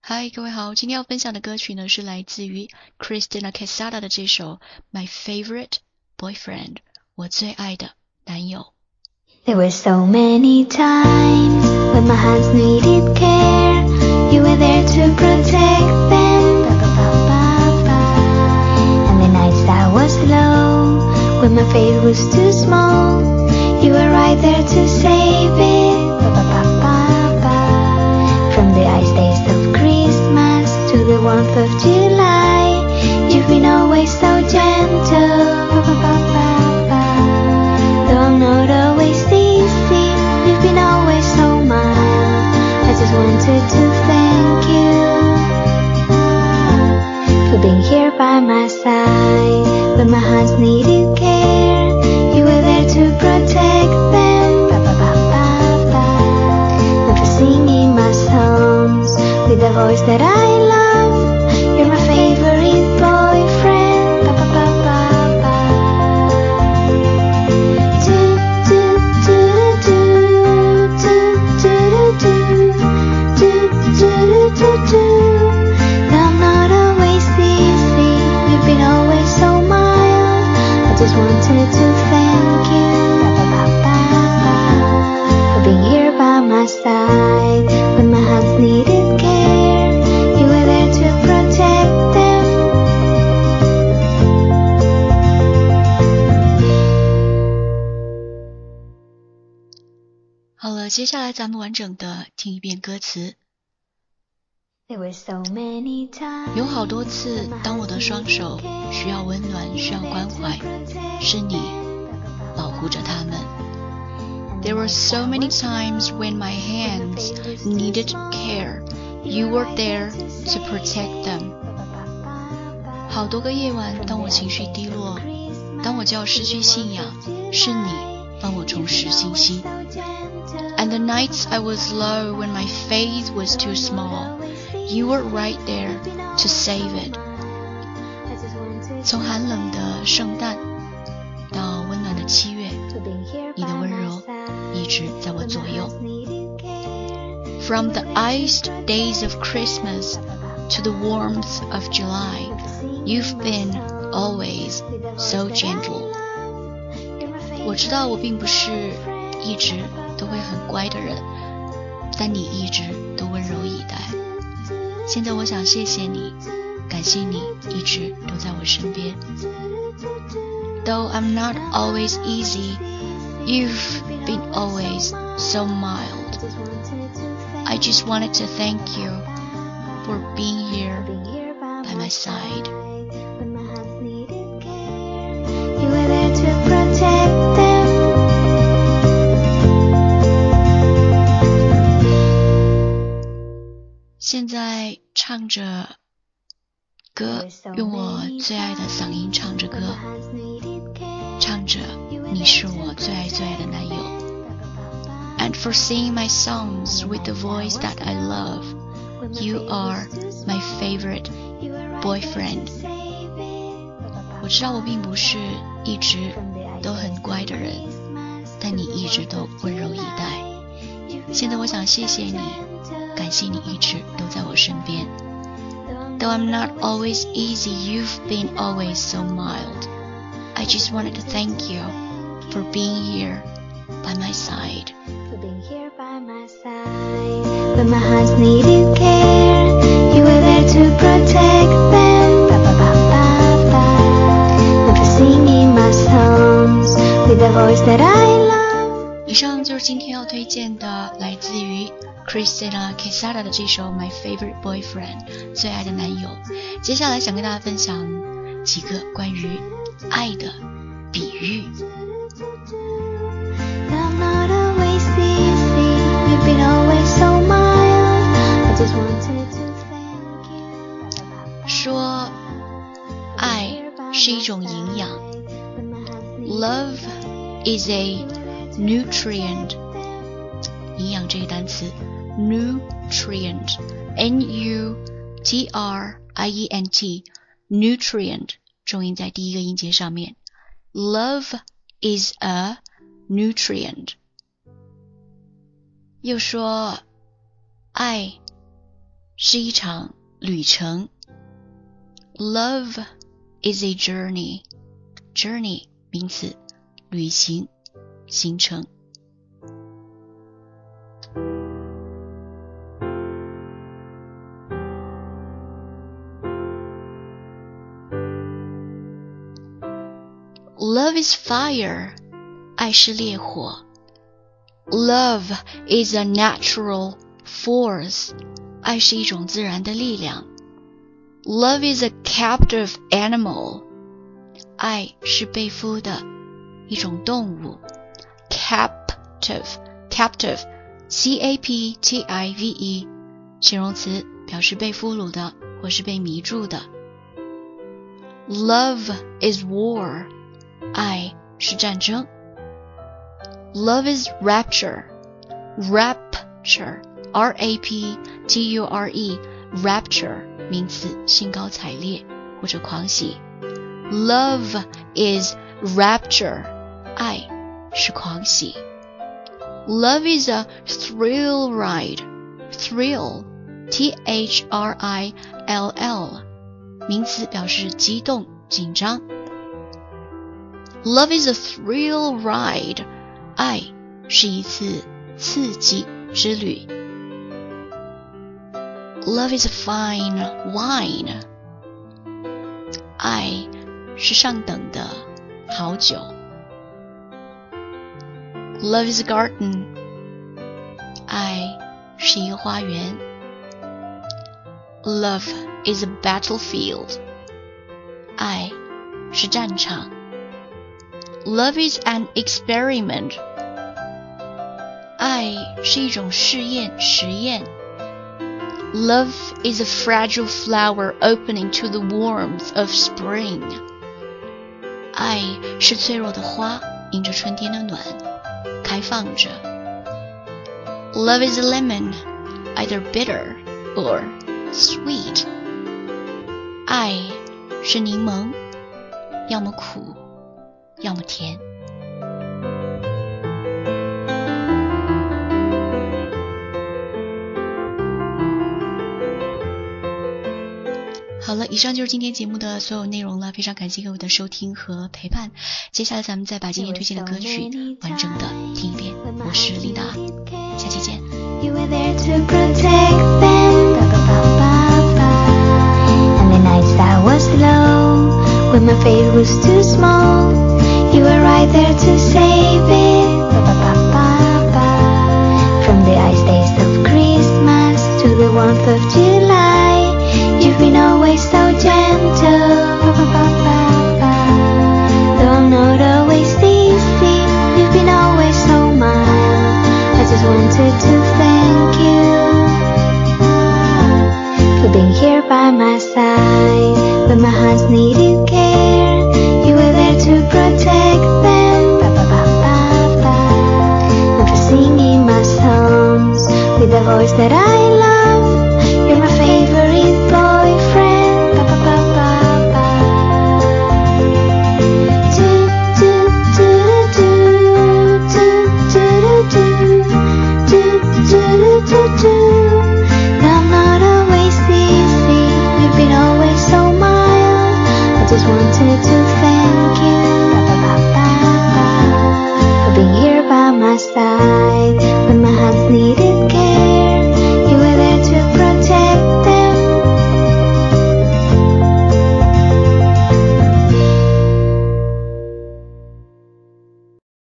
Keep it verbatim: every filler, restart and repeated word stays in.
嗨，各位好，今天要分享的歌曲呢是来自于 Cristina Quesada 的这首 My Favorite Boyfriend， 我最爱的男友。 There were so many times when my hands needed care. You were there to protect them. And the nights that was low, when my faith was too small, you were right there to save it. From the ice days of Christmas to the warmth of July, you've been always so gentle. Though I'm not always easy, you've been always so mild. I just wanted to thank you for being here by my side when my hands needed care. You were there to protect them. And for singing my songs with a voice that I love. You're my favorite boyfriend. I'm not always easy, you've been always so mild. I just wanted to thank you for being here by my side when my hands needed care. You were there to protect them. 好了，接下来咱们完整的听一遍歌词。有好多次，当我的双手需要温暖，需要关怀，是你保护着他们。There were so many times when my hands needed care. You were there to protect them. 好多个夜晚，当我情绪低落，当我就要失去信仰，是你帮我重拾信心。And the nights I was low when my faith was too small, you were right there to save it. 从寒冷的圣诞到温暖的七月，你的温柔一直在我左右。From the iced days of Christmas to the warmth of July, you've been always so gentle. 我知道我并不是一直都会很乖的人，但你一直都温柔以待。现在我想谢谢你，感谢你一直都在我身边。Though I'm not always easy, you've been always so mild. I just wanted to thank you for being here by my side. You were there to protect them. 现在唱着歌，用我最爱的嗓音唱着歌，唱着你是我最爱最爱的男友。And for singing my songs with the voice that I love, you are my favorite boyfriend. 我知道我并不是一直都很乖的人，但你一直都温柔以待。现在我想谢谢你，感谢你一直都在我身边。Though I'm not always easy, you've been always so mild. I just wanted to thank you for being here by my side. For being here by my side when my hands needed care. You were there to protect them. And for singing my songs with a voice that I love. 以上就是今天要推荐的，来自于 Cristina Quesada 的这首 My Favorite Boyfriend， 最爱的男友。接下来想跟大家分享几个关于爱的比喻。 I'm not always easy, you've been always so mild. I just wanted to thank you. 说爱是一种营养。Love is a nutrient. 营养这个单词 nutrient, N U T R I E N T, nutrient 重音在第一个音节上面。Love is a nutrient. 又说爱是一场旅程。 Love is a journey. Journey 名词，旅行，行程。Love is fire. 爱是烈火。 Love is a natural force. 爱是一种自然的力量。 Love is a captive animal. 爱是被俘的一种动物。 Captive, captive, C A P T I V E 形容词，表示被俘虏的或是被迷住的。 Love is war. 爱是战争。 Love is rapture. Rapture, R A P T U R E, rapture 名词，兴高采烈或者狂喜。 Love is rapture. 爱是狂喜。 Love is a thrill ride. Thrill, T H R I L L 名词，表示激动紧张。 Love is a thrill ride. 爱是一次刺激之旅。 Love is a fine wine. 爱是上等的好酒。 Love is a garden. 爱是一个花园。 Love is a battlefield. 爱是战场。 Love is an experiment. 爱是一种试验实验。 Love is a fragile flower opening to the warmth of spring. 爱是脆弱的花，迎着春天的暖开放着。 Love is a lemon, either bitter or sweet. 爱是柠檬，要么苦要么甜。好了，以上就是今天节目的所有内容了，非常感谢各位的收听和陪伴。接下来咱们再把今天推荐的歌曲完整的听一遍。我是琳达，下期见。 You were there to protect them. And the nights that was low, when my faith was too small, you were right there to save it. From the ice days of Christmas to the warmth of July, you've been always so gentle. Though I'm not always easy, you've been always so mild. I just wanted to thank you for being here by my side when my hands needed care. You were there to protect them. And for singing my songs with a voice that I love. You're my favorite boyfriend. I'm not always easy. You've been always so mild. I just wanted to